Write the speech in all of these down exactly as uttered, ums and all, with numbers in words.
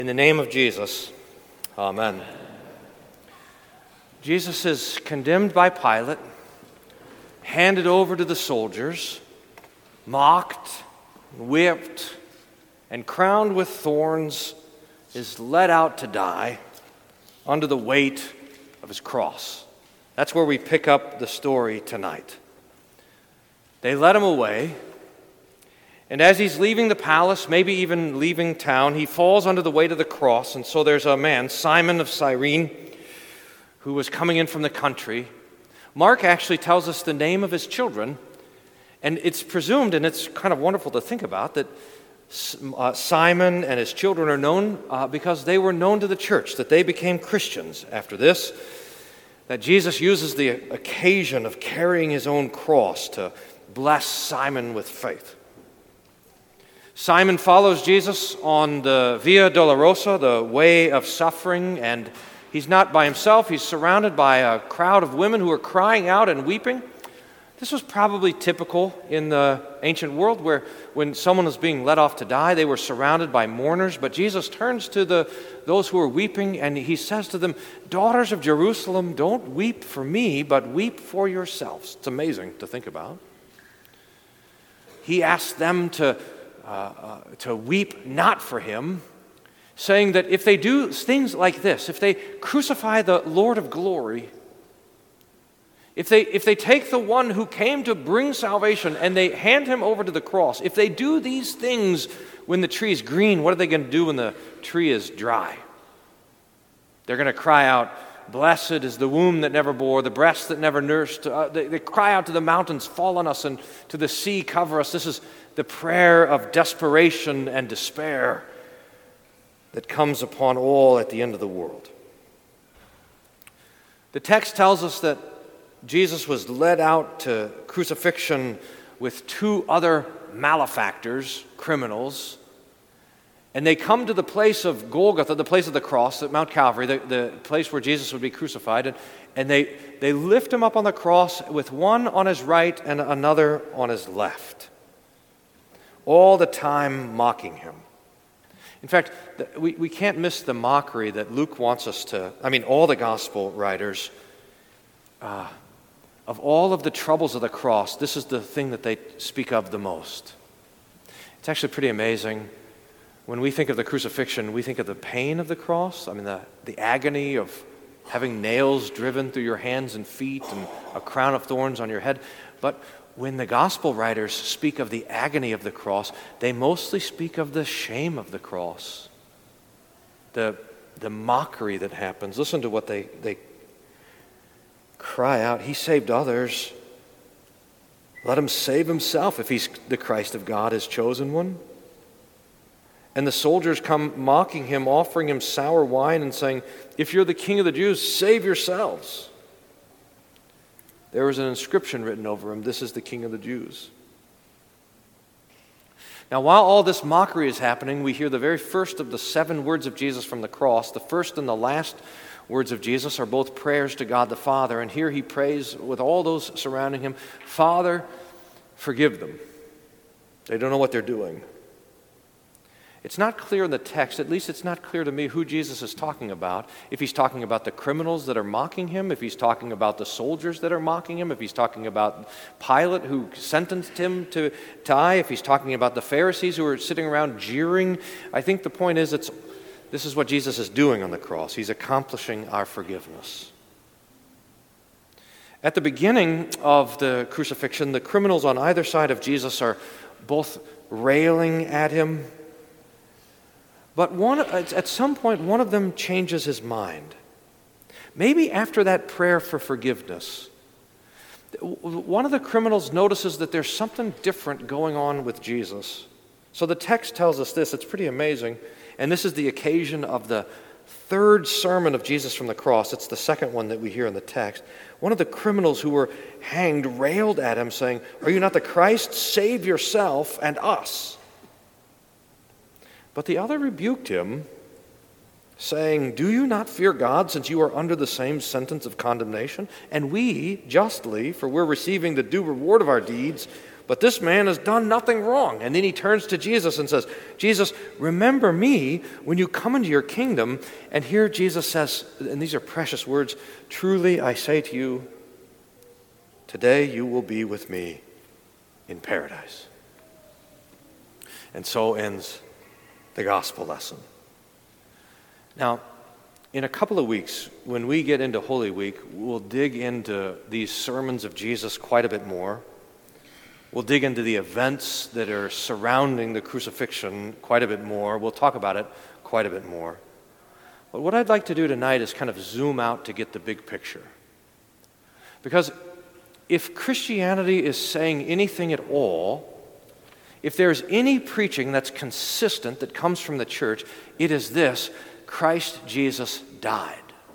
In the name of Jesus, amen. Jesus is condemned by Pilate, handed over to the soldiers, mocked, whipped, and crowned with thorns, is led out to die under the weight of his cross. That's where we pick up the story tonight. They led him away, and as he's leaving the palace, maybe even leaving town, he falls under the weight of the cross. And so there's a man, Simon of Cyrene, who was coming in from the country. Mark actually tells us the name of his children, and it's presumed, and it's kind of wonderful to think about, that uh, Simon and his children are known uh, because they were known to the church, that they became Christians after this, that Jesus uses the occasion of carrying his own cross to bless Simon with faith. Simon follows Jesus on the Via Dolorosa, the way of suffering, and he's not by himself. He's surrounded by a crowd of women who are crying out and weeping. This was probably typical in the ancient world, where when someone was being led off to die, they were surrounded by mourners. But Jesus turns to the those who are weeping, and he says to them, "Daughters of Jerusalem, don't weep for me, but weep for yourselves." It's amazing to think about. He asks them to Uh, uh, to weep not for him, saying that if they do things like this, if they crucify the Lord of glory, if they if they take the one who came to bring salvation and they hand him over to the cross, if they do these things when the tree is green, what are they going to do when the tree is dry? They're going to cry out, "Blessed is the womb that never bore, the breast that never nursed." Uh, they, they cry out to the mountains, "Fall on us," and to the sea, "Cover us." This is the prayer of desperation and despair that comes upon all at the end of the world. The text tells us that Jesus was led out to crucifixion with two other malefactors, criminals, and they come to the place of Golgotha, the place of the cross at Mount Calvary, the, the place where Jesus would be crucified, and, and they, they lift him up on the cross with one on his right and another on his left, all the time mocking him. In fact, we, we can't miss the mockery that Luke wants us to, I mean, all the gospel writers, uh, of all of the troubles of the cross, this is the thing that they speak of the most. It's actually pretty amazing. When we think of the crucifixion, we think of the pain of the cross, I mean, the, the agony of having nails driven through your hands and feet and a crown of thorns on your head. But when the gospel writers speak of the agony of the cross, they mostly speak of the shame of the cross, the, the mockery that happens. Listen to what they, they cry out. "He saved others. Let him save himself if he's the Christ of God, his chosen one." And the soldiers come mocking him, offering him sour wine and saying, "If you're the king of the Jews, save yourselves." There was an inscription written over him, "This is the King of the Jews." Now, while all this mockery is happening, we hear the very first of the seven words of Jesus from the cross. The first and the last words of Jesus are both prayers to God the Father. And here he prays with all those surrounding him, "Father, forgive them. They don't know what they're doing." It's not clear in the text, at least it's not clear to me, who Jesus is talking about. If he's talking about the criminals that are mocking him, if he's talking about the soldiers that are mocking him, if he's talking about Pilate who sentenced him to die, if he's talking about the Pharisees who are sitting around jeering. I think the point is, it's this is what Jesus is doing on the cross. He's accomplishing our forgiveness. At the beginning of the crucifixion, the criminals on either side of Jesus are both railing at him. But one, at some point, one of them changes his mind. Maybe after that prayer for forgiveness, one of the criminals notices that there's something different going on with Jesus. So the text tells us this. It's pretty amazing. And this is the occasion of the third sermon of Jesus from the cross. It's the second one that we hear in the text. One of the criminals who were hanged railed at him, saying, "Are you not the Christ? Save yourself and us." But the other rebuked him, saying, "Do you not fear God, since you are under the same sentence of condemnation? And we justly, for we're receiving the due reward of our deeds. But this man has done nothing wrong. And then he turns to Jesus and says, Jesus, remember me when you come into your kingdom. And here Jesus says, and these are precious words, truly I say to you, today you will be with me in paradise. And so ends the gospel lesson. Now, in a couple of weeks, when we get into Holy Week, we'll dig into these sermons of Jesus quite a bit more. We'll dig into the events that are surrounding the crucifixion quite a bit more. We'll talk about it quite a bit more. But what I'd like to do tonight is kind of zoom out to get the big picture. Because if Christianity is saying anything at all, if there's any preaching that's consistent that comes from the church, it is this: Christ Jesus died.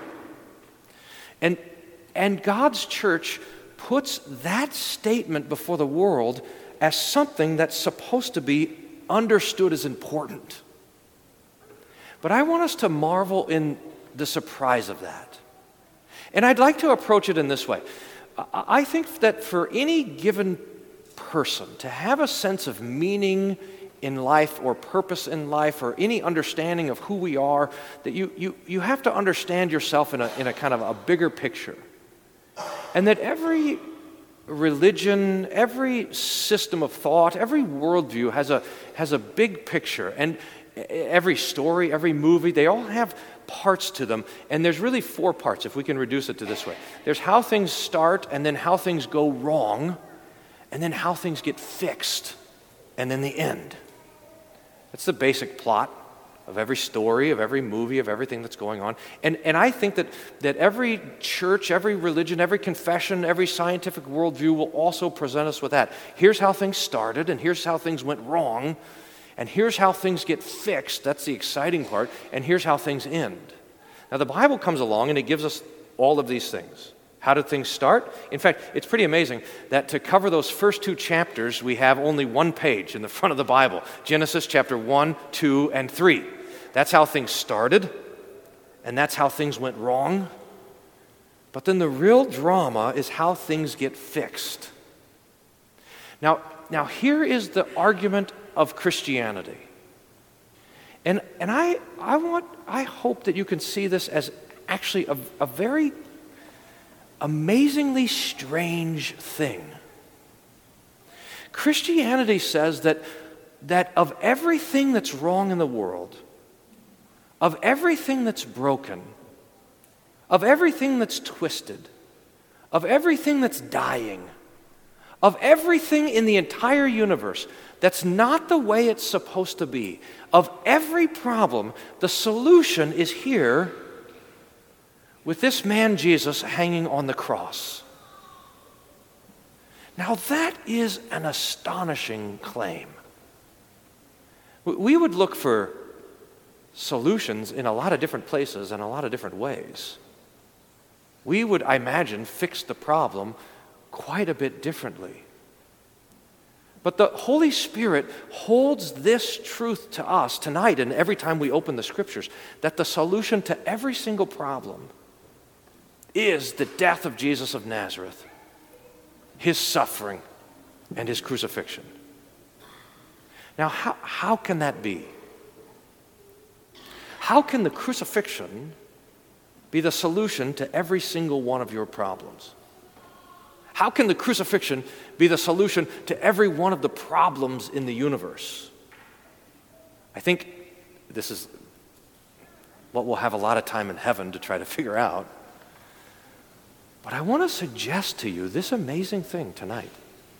And, and God's church puts that statement before the world as something that's supposed to be understood as important. But I want us to marvel in the surprise of that. And I'd like to approach it in this way. I think that for any given person to have a sense of meaning in life or purpose in life or any understanding of who we are, that you, you, you have to understand yourself in a, in a kind of a bigger picture. And that every religion, every system of thought, every worldview has a, has a big picture. And every story, every movie, they all have parts to them. And there's really four parts, if we can reduce it to this way. There's how things start, and then how things go wrong, and then how things get fixed, and then the end. That's the basic plot of every story, of every movie, of everything that's going on. And, and I think that, that every church, every religion, every confession, every scientific worldview will also present us with that. Here's how things started, and here's how things went wrong, and here's how things get fixed. That's the exciting part. And here's how things end. Now, the Bible comes along, and it gives us all of these things. How did things start? In fact, it's pretty amazing that to cover those first two chapters, we have only one page in the front of the Bible. Genesis chapter one, two, and three. That's how things started, and that's how things went wrong. But then the real drama is how things get fixed. Now, now here is the argument of Christianity. And, and I, I, want, I hope that you can see this as actually a, a very amazingly strange thing. Christianity says that, that of everything that's wrong in the world, of everything that's broken, of everything that's twisted, of everything that's dying, of everything in the entire universe that's not the way it's supposed to be, of every problem, the solution is here with this man Jesus hanging on the cross. Now that is an astonishing claim. We would look for solutions in a lot of different places and a lot of different ways. We would, I imagine, fix the problem quite a bit differently. But the Holy Spirit holds this truth to us tonight and every time we open the Scriptures, that the solution to every single problem is the death of Jesus of Nazareth, his suffering, and his crucifixion. Now, how, how can that be? How can the crucifixion be the solution to every single one of your problems? How can the crucifixion be the solution to every one of the problems in the universe? I think this is what we'll have a lot of time in heaven to try to figure out. But I want to suggest to you this amazing thing tonight.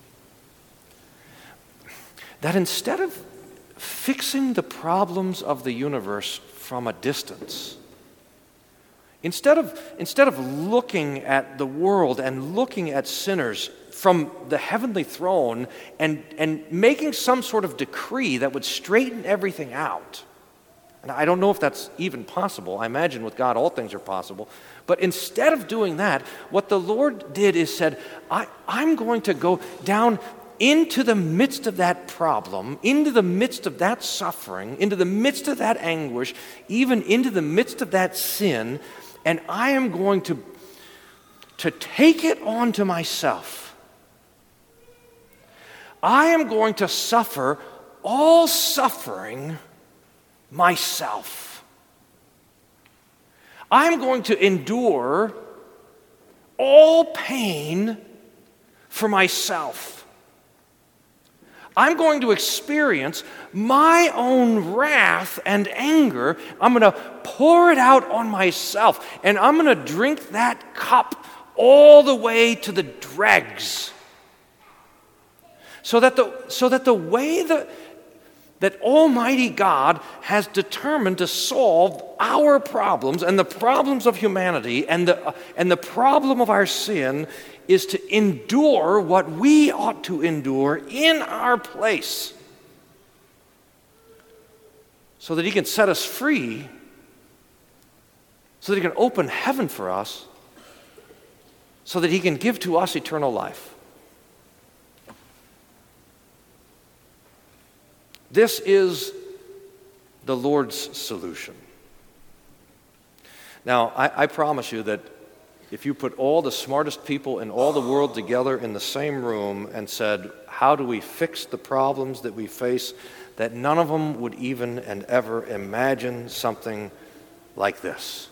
That instead of fixing the problems of the universe from a distance, instead of, instead of looking at the world and looking at sinners from the heavenly throne and, and making some sort of decree that would straighten everything out, and I don't know if that's even possible. I imagine with God all things are possible. But instead of doing that, what the Lord did is said, I, I'm going to go down into the midst of that problem, into the midst of that suffering, into the midst of that anguish, even into the midst of that sin, and I am going to, to take it on to myself. I am going to suffer all suffering myself. I'm going to endure all pain for myself. I'm going to experience my own wrath and anger. I'm going to pour it out on myself, and I'm going to drink that cup all the way to the dregs. So that the, so that the way that, that Almighty God has determined to solve our problems and the problems of humanity and the, and the problem of our sin is to endure what we ought to endure in our place, so that he can set us free, so that he can open heaven for us, so that he can give to us eternal life. This is the Lord's solution. Now, I, I promise you that if you put all the smartest people in all the world together in the same room and said, how do we fix the problems that we face, that none of them would even and ever imagine something like this.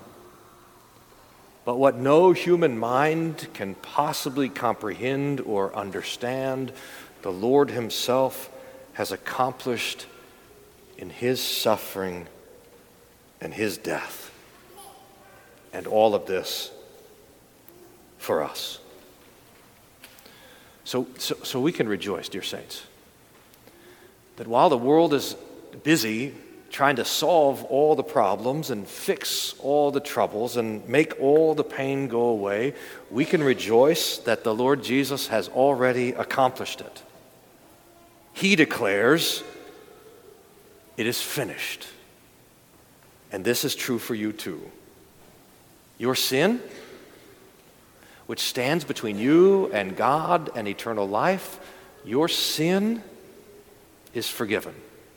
But what no human mind can possibly comprehend or understand, the Lord himself has accomplished in his suffering and his death. And all of this for us. So, so, so we can rejoice, dear saints, that while the world is busy trying to solve all the problems and fix all the troubles and make all the pain go away, we can rejoice that the Lord Jesus has already accomplished it. He declares, it is finished. And this is true for you too. Your sin, which stands between you and God and eternal life, your sin is forgiven.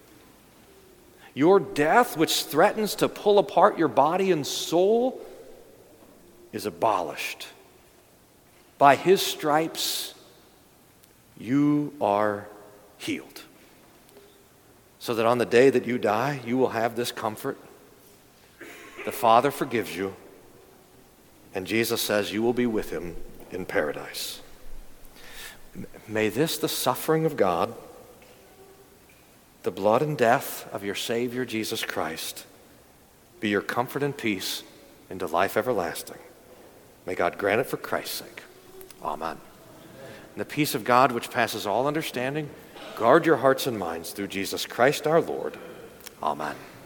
Your death, which threatens to pull apart your body and soul, is abolished. By his stripes, you are healed. So that on the day that you die, you will have this comfort. The Father forgives you, and Jesus says you will be with him in paradise. May this, the suffering of God, the blood and death of your Savior Jesus Christ, be your comfort and peace into life everlasting. May God grant it for Christ's sake. Amen. And the peace of God, which passes all understanding, guard your hearts and minds through Jesus Christ our Lord. Amen.